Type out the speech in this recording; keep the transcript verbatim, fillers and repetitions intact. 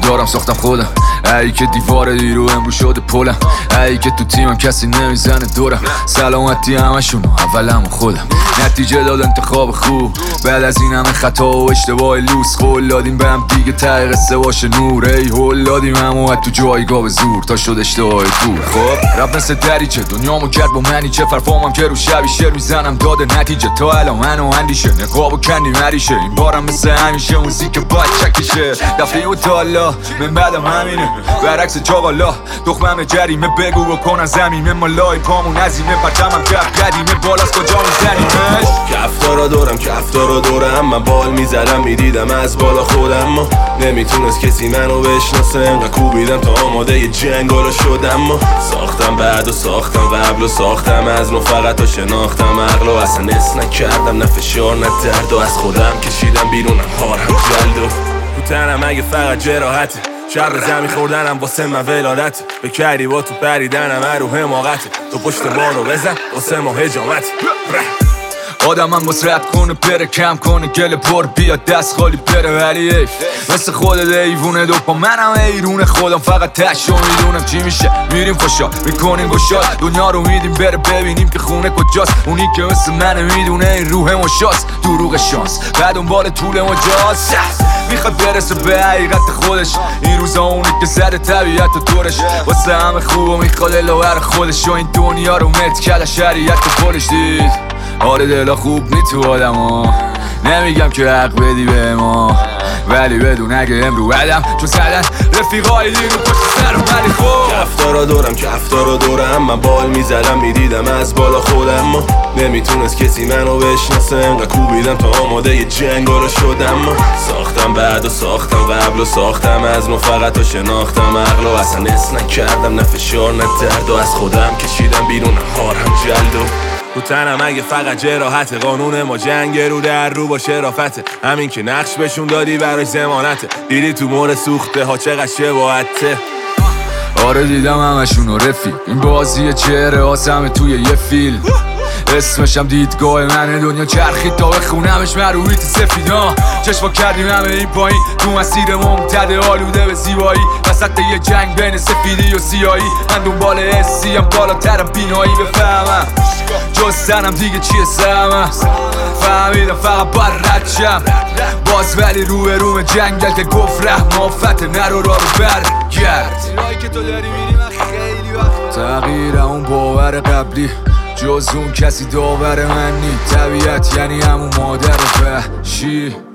کارم ساختم خودم، ای که دیوار دیرو امرو شده پلم، ای که تو تیمم کسی نمیزنه دورم، سلامتی همشون اولم خودم، نتیجه داد انتخاب خوب بعد از این همه خطا و اشتباه لوس، قول دادیم به هم دیگه ته قصه باشه نور، ای هول دادیم همو تو جایگاه به زور تا شد اشتباه دور. خب رب مثل دریچه دنیامو کرد با منی چه فرفامم که رو شبی شعر میزنم داده نتیجه تا الان منو اندیشه نقاب و کندی مریشه، این بارم مثل همیشه موزیک باید چکشه دفعه و تالا من بعدم همینه برعکس چاقالا دخمم جریمه بگو بکنن زمینه مالای پامون عظیمه پرچمم کف قدیمه بالاست کجا میزنیمش کفتارا دورم کفتارا دورم من بال میزدم میدیدم از بالا خودم ما نمیتونست کسی منو بشناسه انقدر کوبیدم تا آماده یه جنگالا شدم ما ساختم بعد و ساختم قبل و ساختم از نو فقط تا شناختم عقل و اصلا اس نکردم نه فشار نه درد و از خودم کشیدم بیرونم هارم جلد و تو تنم اگه فقط جراحته شر زمین خوردنم واسه من ولادت بکردی با تو پریدنم رو حماقت تو پشت بارو بزن واسه ما هجامت آدم هم مسرت کنه پره کم کنه گل پر بیاد دست خالی پره ولی ایف مثل خودت ایوونه دوپا منم ایرونه خودم فقط تشو میدونم چی میشه میریم خوشا میکنیم گشاد دنیا رو میدیم بره ببینیم که خونه کجاست اونی که مثل منه میدونه این روح مشاست دروغ شانس بعد اون طول مجاز میخواد برسه به حقیقت خودش این روزا اونی که زده طبیعت و دورش واسه همه خوب و میخواد الاور خودش و این دنیا رو مت کل شریعت و پولش دید آره دلا خوب نی تو آدم ها نمیگم که حق بدی به ما ولی بدون اگه امرو بدم چون زدن رفیقای دیرو پشت سرم ولی خوب کفتارا دورم کفتارا دورم من بال میزدم میدیدم از بالا خودم ما نمیتونست کسی منو بشناسه انقدر کوبیدم تا آماده یه جنگالا شدم ما ساختم بعد و ساختم قبل و ساختم از نو فقط تا شناختم عقل و اصلا اس نکردم نه فشار نه درد و از خودم کشیدم بیرون هارم جلد و تو تنم اگه فقط جراحته قانون ما جنگ رو در رو با شرافته همین که نقش بهشون دادی براش ضمانته دیدی تو مور سوخته ها چقدر شباهته آره دیدم همشونو رفیق این بازی چهره آسمه توی یه فیلم اسمشم دیدگاه منه دنیا چرخید تا بخونمش مرویت سفیدا چشما کردیم همه این پایین تو مسیر ممتد آلوده به زیبایی وسط یه جنگ بین سفیدی و سیایی من دنبال حسی هم بالاترم بینایی بفهمم جز سنم دیگه چیه سهمم فهمیدم فقط باید رد شم باز ولی روی روم جنگل که گفت رحم آفت نرو را رو برگرد که تو داری میری من خیلی وقت تغییر اون باور قبلی جز اون کسی داور من نی طبیعت یعنی همون مادر وحشی